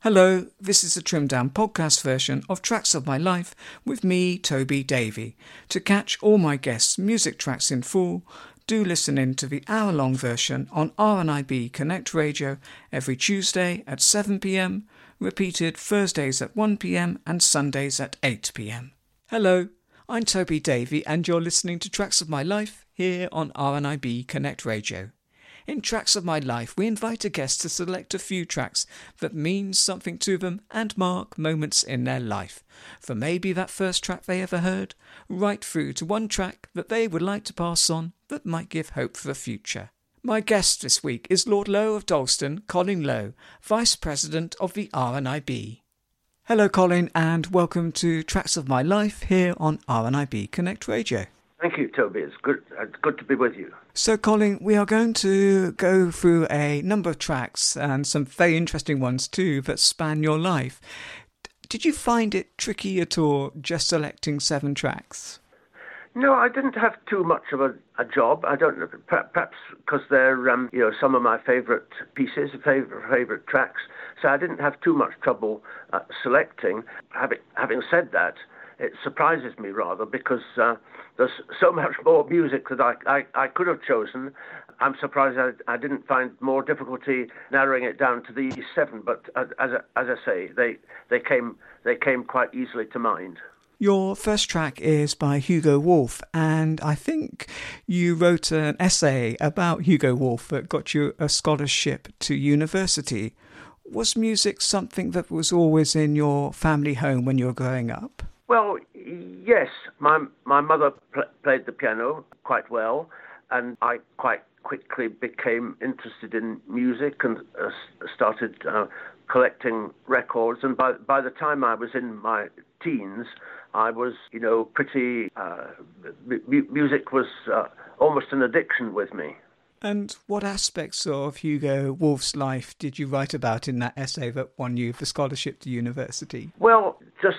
Hello, this is a trimmed down podcast version of Tracks of My Life with me, Toby Davey. To catch all my guests' music tracks in full, do listen in to the hour-long version on RNIB Connect Radio every Tuesday at 7pm, repeated Thursdays at 1pm and Sundays at 8pm. Hello, I'm Toby Davey and you're listening to Tracks of My Life here on RNIB Connect Radio. In Tracks of My Life, we invite a guest to select a few tracks that mean something to them and mark moments in their life. From maybe that first track they ever heard, right through to one track that they would like to pass on that might give hope for the future. My guest this week is Lord Lowe of Dalston, Colin Lowe, Vice President of the RNIB. Hello Colin, and welcome to Tracks of My Life here on RNIB Connect Radio. Thank you, Toby. It's good to be with you. So, Colin, we are going to go through a number of tracks and some very interesting ones too that span your life. Did you find it tricky at all just selecting 7 tracks? No, I didn't have too much of a job. I don't know, perhaps because they're some of my favourite pieces, favourite tracks. So I didn't have too much trouble selecting. Having said that, it surprises me rather because there's so much more music that I could have chosen. I'm surprised I didn't find more difficulty narrowing it down to these 7. But as I say, they came quite easily to mind. Your first track is by Hugo Wolf, and I think you wrote an essay about Hugo Wolf that got you a scholarship to university. Was music something that was always in your family home when you were growing up? Well, yes. My mother played the piano quite well, and I quite quickly became interested in music and started collecting records. And by the time I was in my teens, I was, pretty. Music was almost an addiction with me. And what aspects of Hugo Wolf's life did you write about in that essay that won you the scholarship to university? Well,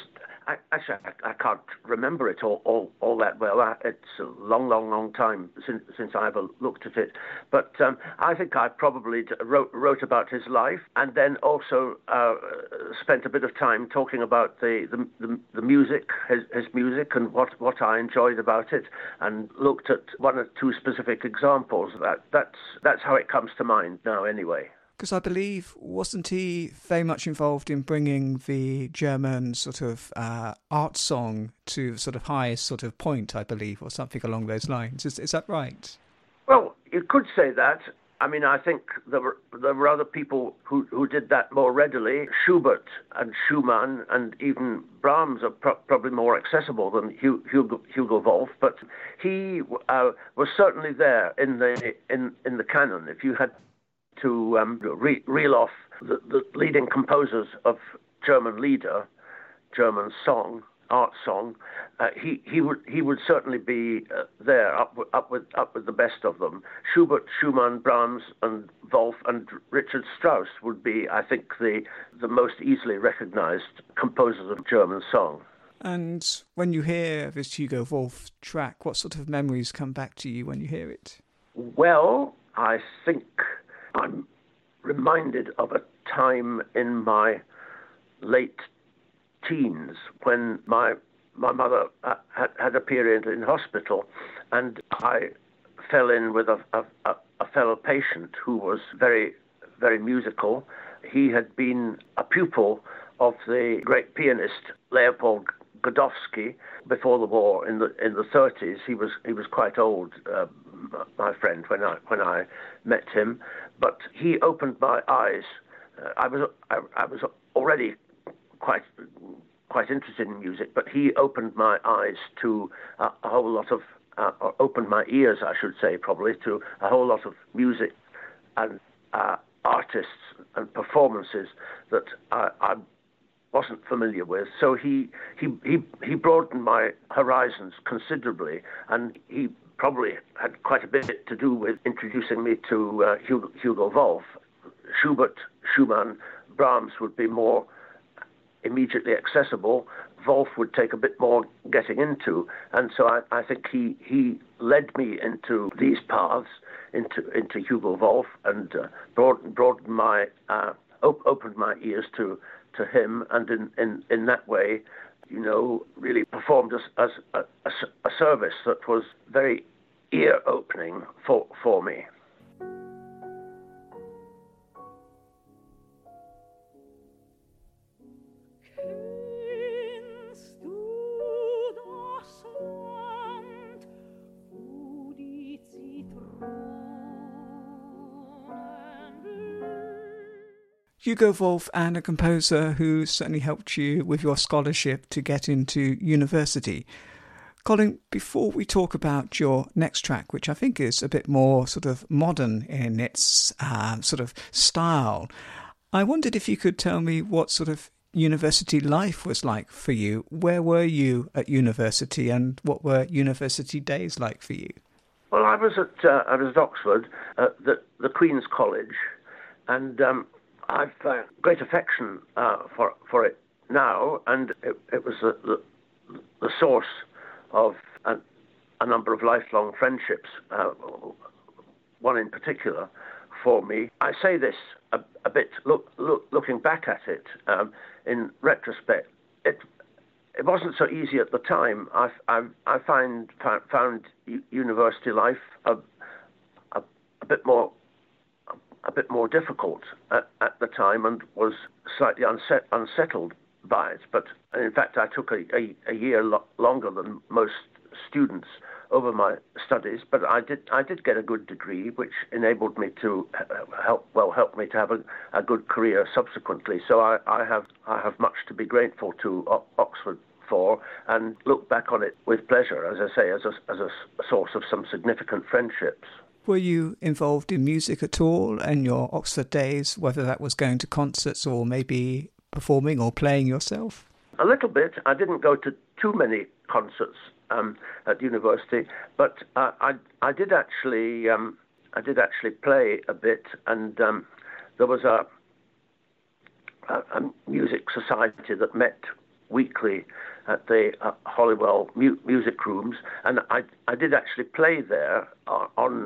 I can't remember it all that well. It's a long time since I ever looked at it. But I think I probably wrote about his life, and then also spent a bit of time talking about the music, his music, and what I enjoyed about it, and looked at 1 or 2 specific examples. That's how it comes to mind now, anyway. Because I believe, wasn't he very much involved in bringing the German sort of art song to sort of highest sort of point, I believe, or something along those lines? Is that right? Well, you could say that. I mean, I think there were other people who did that more readily. Schubert and Schumann and even Brahms are probably more accessible than Hugo Wolf, but he was certainly there in the canon. If you had to reel off the leading composers of German Lieder, German song, art song, he would certainly be there up with the best of them. Schubert, Schumann, Brahms, and Wolf and Richard Strauss would be, I think, the most easily recognized composers of German song. And when you hear this Hugo Wolf track, what sort of memories come back to you when you hear it? Well, I think I'm reminded of a time in my late teens when my mother had a period in hospital, and I fell in with a fellow patient who was very, very musical. He had been a pupil of the great pianist Leopold Godowsky before the war in the 30s. He was quite old, my friend, when I met him, but he opened my eyes. I was already quite interested in music, but he opened my eyes to a whole lot of, or opened my ears, I should say, probably, to a whole lot of music and artists and performances that I wasn't familiar with. So he broadened my horizons considerably, and he probably had quite a bit to do with introducing me to Hugo Wolf. Schubert, Schumann, Brahms would be more immediately accessible. Wolf would take a bit more getting into, and so I think he led me into these paths, into Hugo Wolf, and broadened my opened my ears to him, and in that way, really performed as a service that was very ear-opening for me. Hugo Wolf, and a composer who certainly helped you with your scholarship to get into university. Colin, before we talk about your next track, which I think is a bit more sort of modern in its sort of style, I wondered if you could tell me what sort of university life was like for you. Where were you at university, and what were university days like for you? Well, I was at Oxford, at the Queen's College, and I've great affection for it now, and it was the source of a number of lifelong friendships, one in particular for me. I say this a bit looking back at it in retrospect. It wasn't so easy at the time. I found university life a bit more difficult at the time, and was slightly unsettled by it. But in fact, I took a year longer than most students over my studies. But I did get a good degree, which enabled me to help me to have a good career subsequently. So I have much to be grateful to Oxford for, and look back on it with pleasure, as I say, as a source of some significant friendships. Were you involved in music at all in your Oxford days, whether that was going to concerts or maybe performing or playing yourself? A little bit. I didn't go to too many concerts at university, but I did actually play a bit, and there was a music society that met weekly at the Holywell music rooms, and I did actually play there on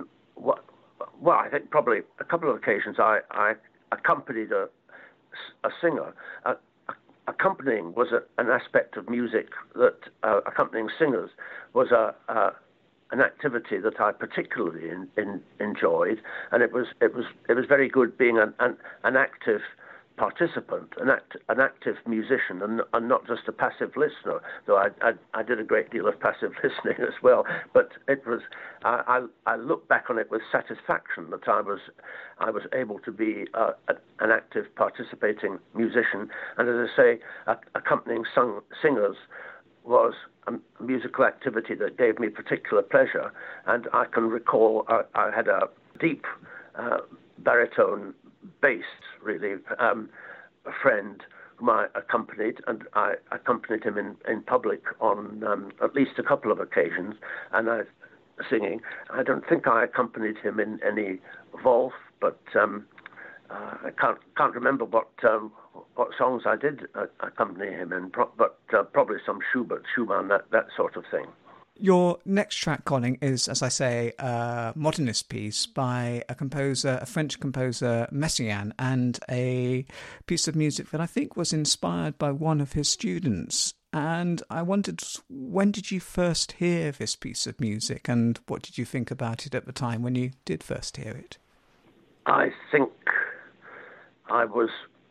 I think probably a couple of occasions. I accompanied a singer. Accompanying was an aspect of music that accompanying singers was an activity that I particularly enjoyed, and it was very good being an active participant, an active musician, and not just a passive listener. Though I did a great deal of passive listening as well. But it was I look back on it with satisfaction that I was able to be an active participating musician, and as I say, accompanying singers was a musical activity that gave me particular pleasure. And I can recall I had a deep baritone bass, really, a friend whom I accompanied, and I accompanied him in public on at least a couple of occasions, and singing. I don't think I accompanied him in any Wolf, but I can't remember what songs I did accompany him in, but probably some Schubert, Schumann, that sort of thing. Your next track, Colin, is, as I say, a modernist piece by a French composer, Messiaen, and a piece of music that I think was inspired by one of his students. And I wondered, when did you first hear this piece of music, and what did you think about it at the time when you did first hear it? I think I was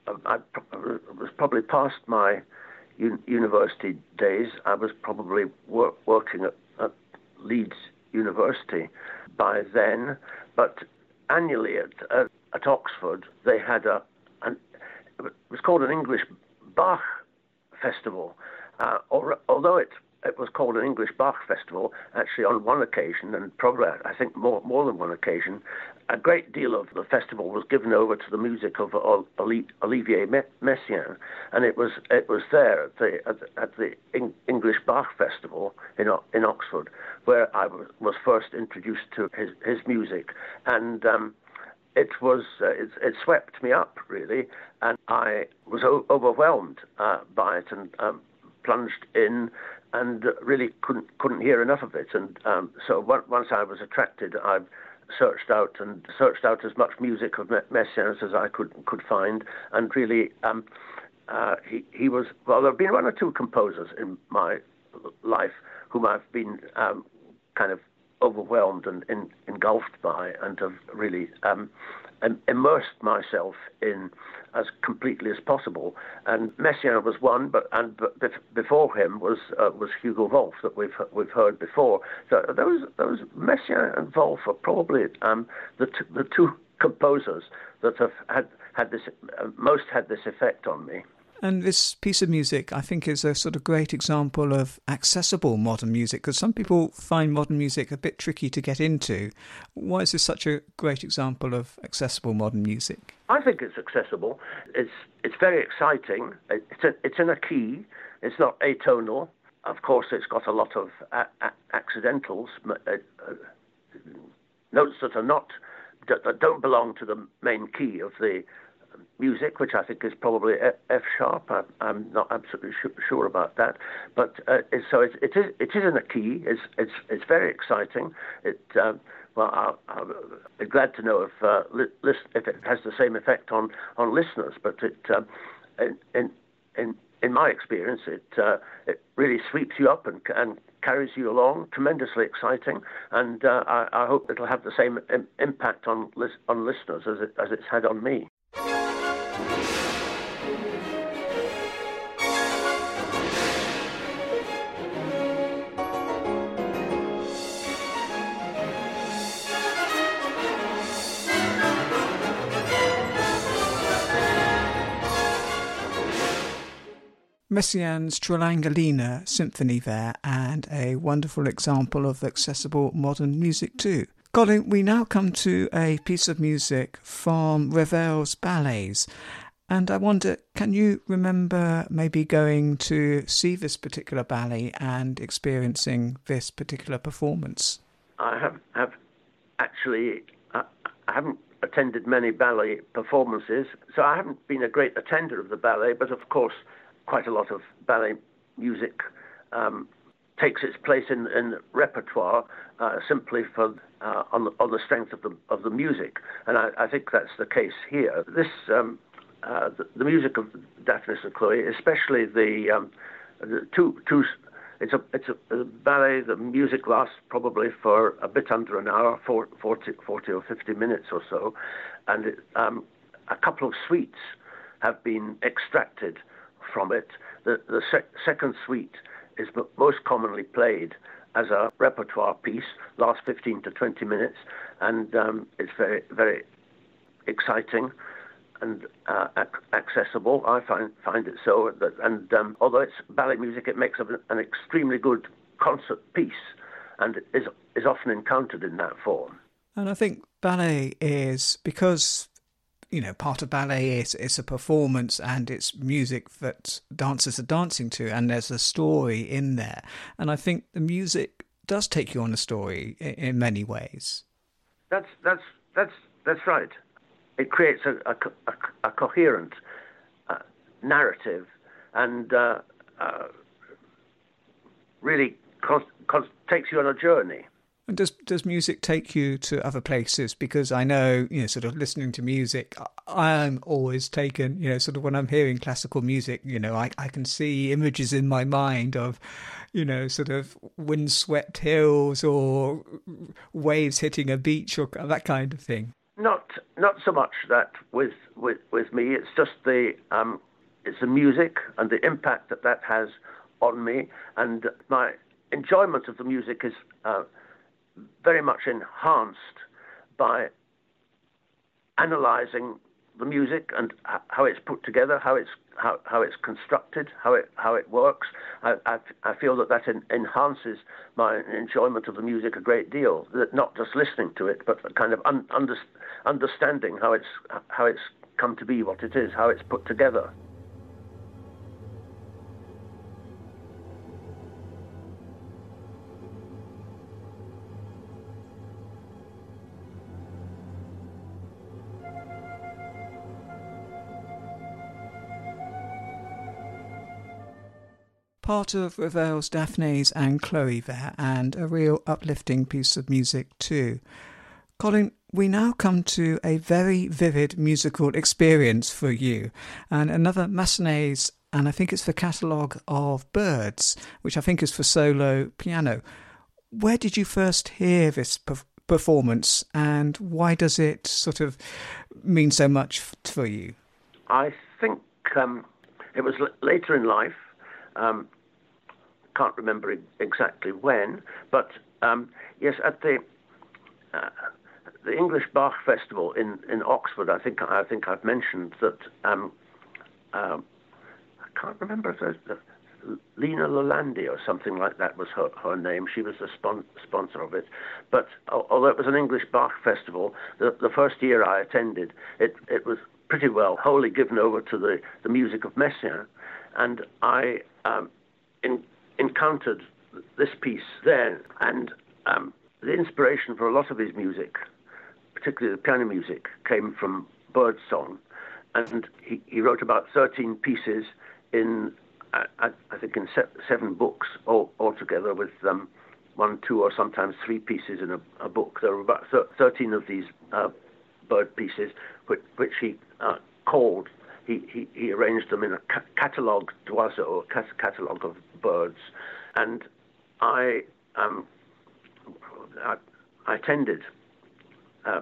probably past my university days. I was probably working at Leeds University by then, but annually at Oxford they had it was called an English Bach Festival, although it was called an English Bach Festival. Actually, on one occasion, and probably I think more than one occasion, a great deal of the festival was given over to the music of Olivier Messiaen, and it was there at the English Bach Festival in Oxford where I was first introduced to his music, and it swept me up, really, and I was overwhelmed by it, and plunged in, and really couldn't hear enough of it. And so once I was attracted, I searched out as much music of Messiaen's as I could find, and really he was, well, there have been one or two composers in my life whom I've been kind of overwhelmed and engulfed by, and have really immersed myself in as completely as possible. And Messiaen was one, but before him was Hugo Wolf that we've heard before. So those Messiaen and Wolf are probably the two composers that have had this effect on me. And this piece of music, I think, is a sort of great example of accessible modern music, because some people find modern music a bit tricky to get into. Why is this such a great example of accessible modern music? I think it's accessible. It's very exciting. It's in a key. It's not atonal. Of course, it's got a lot of accidentals, notes that don't belong to the main key of the music, which I think is probably F sharp. I'm not absolutely sure about that, but so it is in a key. It's very exciting. Well, I'll be glad to know if it has the same effect on listeners. But in my experience, it really sweeps you up and carries you along. Tremendously exciting, and I hope it'll have the same impact on listeners as it's had on me. Messiaen's Tralangolina Symphony there, and a wonderful example of accessible modern music too. Colin, we now come to a piece of music from Ravel's ballets, and I wonder, can you remember maybe going to see this particular ballet and experiencing this particular performance? I have actually, I haven't attended many ballet performances, so I haven't been a great attender of the ballet, but of course quite a lot of ballet music takes its place in repertoire simply for on the strength of the music, and I think that's the case here. This the music of Daphnis and Chloe, especially the two. It's a ballet. The music lasts probably for a bit under an hour, 40 or 50 minutes or so, and a couple of suites have been extracted from it. The second suite is most commonly played as a repertoire piece, lasts 15 to 20 minutes, and it's very, very exciting and accessible. I find it so. And although it's ballet music, it makes an extremely good concert piece, and is often encountered in that form. And I think ballet is, because part of ballet is a performance and it's music that dancers are dancing to, and there's a story in there. And I think the music does take you on a story in many ways. That's right. It creates a coherent narrative, and really takes you on a journey. And does music take you to other places? Because I know, sort of listening to music, I'm always taken, sort of when I'm hearing classical music, I can see images in my mind of, sort of windswept hills or waves hitting a beach or that kind of thing. Not so much that with me. It's just it's the music and the impact that has on me, and my enjoyment of the music is very much enhanced by analysing the music and how it's put together, how it's constructed, how it works. I feel that enhances my enjoyment of the music a great deal. That not just listening to it, but kind of understanding how it's come to be what it is, how it's put together. Part of Ravel's Daphnis and Chloe there, and a real uplifting piece of music too. Colin, we now come to a very vivid musical experience for you, and another Massenet's, and I think it's the catalogue of Birds, which I think is for solo piano. Where did you first hear this performance, and why does it sort of mean so much for you? I think it was later in life. Can't remember exactly when, but yes, at the English Bach Festival in Oxford. I think I've mentioned that. I can't remember if there's Lena Lalande or something like that was her name. She was the sponsor of it. But although it was an English Bach Festival, the first year I attended, it was pretty well wholly given over to the music of Messiaen, and I encountered this piece there, and the inspiration for a lot of his music, particularly the piano music, came from birdsong, and he wrote about 13 pieces in, I think, in 7 books altogether, with 1, 2, or sometimes 3 pieces in a book. There were about 13 of these bird pieces, which he called. He arranged them in a catalogue d'oiseaux, a catalogue of birds, and I attended a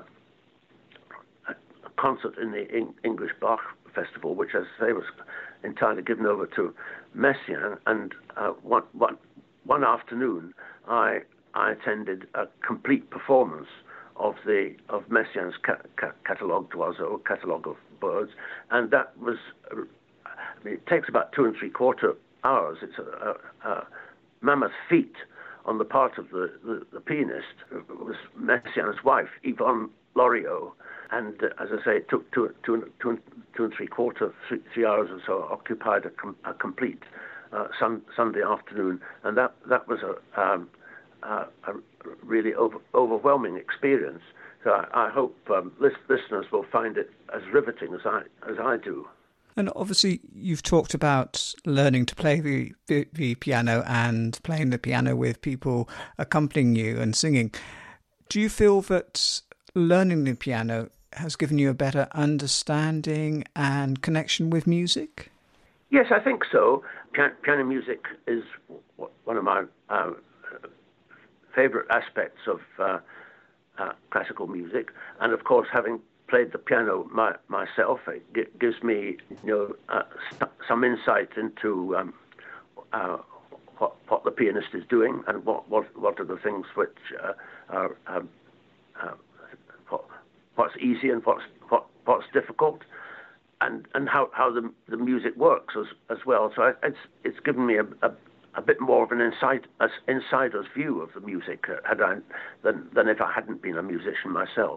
concert in the English Bach Festival, which, as I say, was entirely given over to Messiaen. And one afternoon, I attended a complete performance of Messiaen's catalogue d'oiseaux, catalogue of birds, and that was. It takes about 2 3/4 hours. It's a mammoth feat on the part of the pianist. It was Messiaen's wife, Yvonne Loriot, and as I say, it took 2 3/4, 3 hours or so, occupied a complete Sunday afternoon, and that was a really overwhelming experience. So I hope listeners will find it as riveting as I do. And obviously, you've talked about learning to play the piano and playing the piano with people accompanying you and singing. Do you feel that learning the piano has given you a better understanding and connection with music? Yes, I think so. Piano music is one of my favorite aspects of classical music, and of course, having played the piano myself, it gives me, some insight into what the pianist is doing, and what are the things which are what's easy and what's difficult, and how the music works as well. So it's given me a bit more of an insider's view of the music than if I hadn't been a musician myself.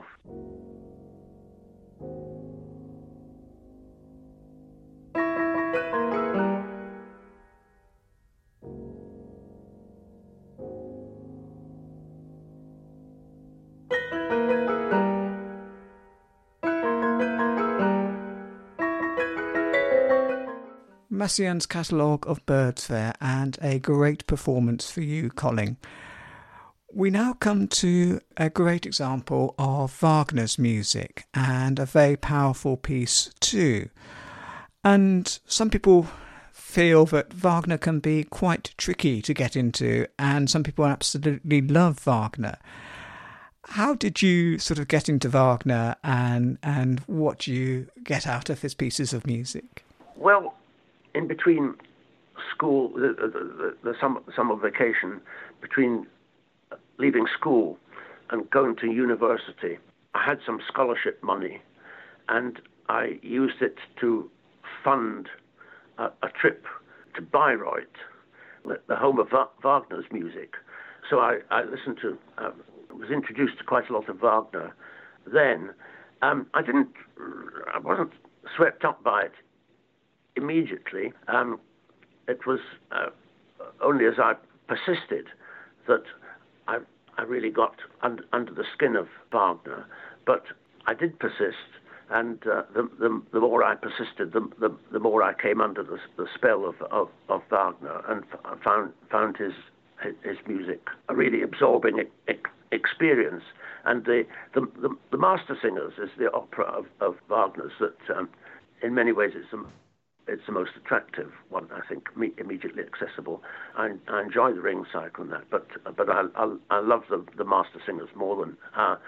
Messiaen's catalogue of birds there, and a great performance for you, Colin. We now come to a great example of Wagner's music, and a very powerful piece too. And some people feel that Wagner can be quite tricky to get into, and some people absolutely love Wagner. How did you sort of get into Wagner, and what do you get out of his pieces of music? Well, in between school, the summer vacation, between leaving school and going to university, I had some scholarship money, and I used it to fund a trip to Bayreuth, the home of Wagner's music. So I listened to, was introduced to quite a lot of Wagner then. I wasn't swept up by it immediately. It was only as I persisted that I really got under the skin of Wagner. But I did persist, and the more I persisted, the more I came under the spell of Wagner, and found his music a really absorbing experience. And the Master Singers is the opera of Wagner's that, in many ways, it's the most attractive one, I think, immediately accessible. I enjoy the Ring cycle and that, but I love the Master Singers more than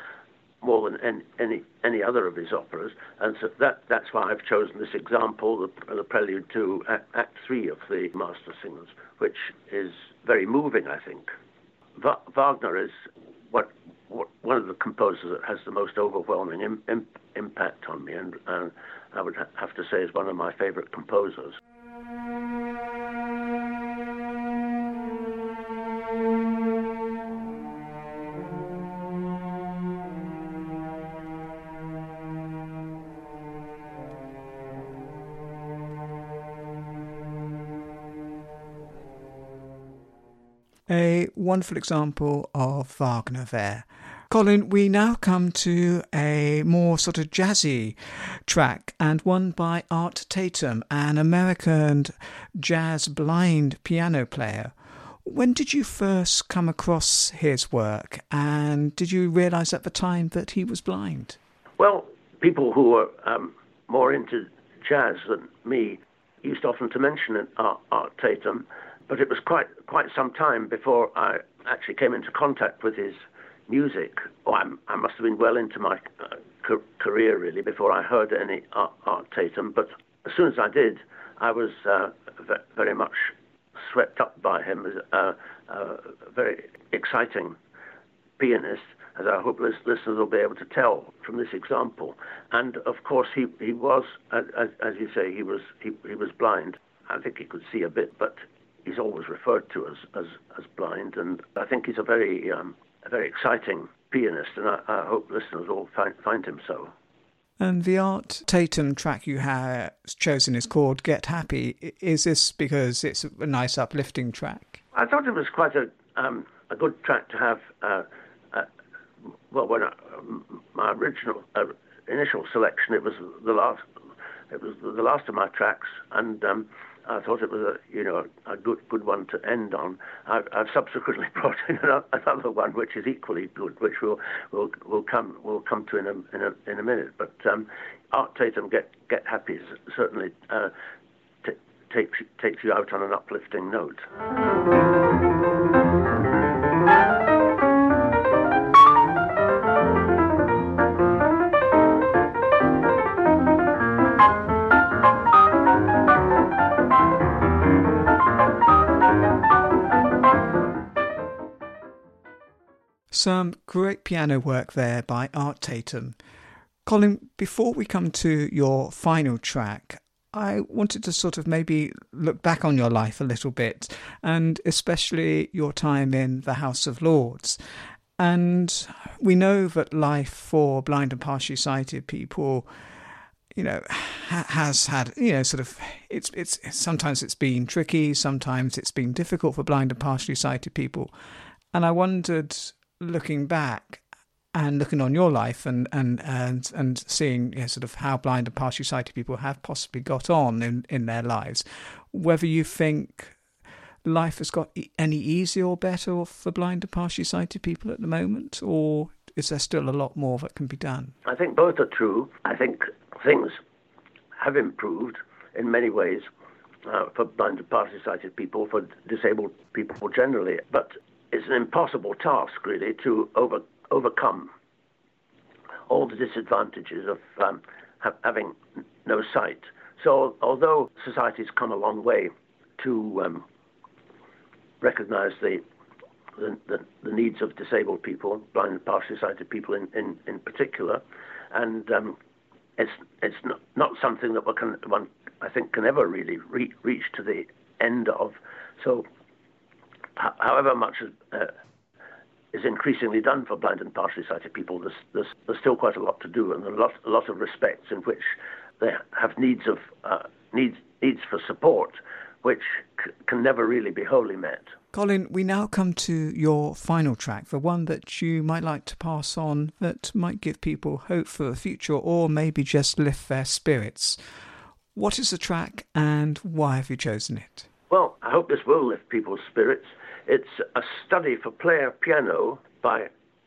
any other of his operas, and so that's why I've chosen this example, the prelude to Act 3 of the Master Singers, which is very moving, I think. Wagner is one of the composers that has the most overwhelming impact on me, and I would have to say is one of my favorite composers. A wonderful example of Wagner there. Colin, we now come to a more sort of jazzy track, and one by Art Tatum, an American jazz blind piano player. When did you first come across his work, and did you realise at the time that he was blind? Well, people who were more into jazz than me used often to mention Art Tatum, but it was quite some time before I actually came into contact with his music. I must have been well into my career, really, before I heard any Art Tatum. But as soon as I did, I was very much swept up by him as a very exciting pianist, as I hope listeners will be able to tell from this example. And of course, he was, as you say, he was blind. I think he could see a bit, but he's always referred to as blind, and I think he's a very exciting pianist, and I hope listeners all find him so. And the Art Tatum track you have chosen is called Get Happy. Is this because it's a nice uplifting track? I thought it was quite a good track to have. When my initial selection, it was the last of my tracks, and I thought it was a good one to end on. I've subsequently brought in another one which is equally good, which we'll come to in a minute. But Art Tatum Get Happy certainly takes you out on an uplifting note. Some great piano work there by Art Tatum. Colin, before we come to your final track, I wanted to sort of maybe look back on your life a little bit, and especially your time in the House of Lords. And we know that life for blind and partially sighted people, has had, sort of, it's sometimes it's been tricky, sometimes it's been difficult for blind and partially sighted people. And I wondered, looking back and looking on your life and seeing sort of how blind and partially sighted people have possibly got on in their lives, whether you think life has got any easier or better for blind and partially sighted people at the moment, or is there still a lot more that can be done? I think both are true. I think things have improved in many ways for blind and partially sighted people, for disabled people generally, but it's an impossible task, really, to overcome all the disadvantages of having no sight. So, although society's come a long way to recognise the needs of disabled people, blind and partially sighted people in particular, and it's not something that one I think can ever really reach to the end of. So, however much is increasingly done for blind and partially sighted people, there's still quite a lot to do, and a lot of respects in which they have needs for support, which can never really be wholly met. Colin, we now come to your final track, the one that you might like to pass on that might give people hope for the future, or maybe just lift their spirits. What is the track, and why have you chosen it? Well, I hope this will lift people's spirits. It's a study for player piano by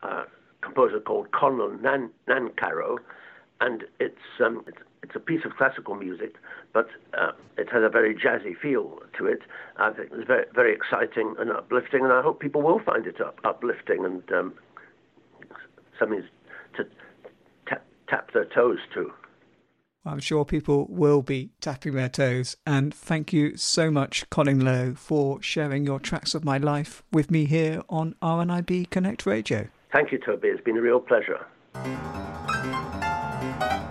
a composer called Conlon Nancarrow, and it's a piece of classical music, but it has a very jazzy feel to it. I think it's very, very exciting and uplifting, and I hope people will find it uplifting and something to tap their toes to. I'm sure people will be tapping their toes. And thank you so much, Colin Lowe, for sharing your Tracks of My Life with me here on RNIB Connect Radio. Thank you, Toby. It's been a real pleasure.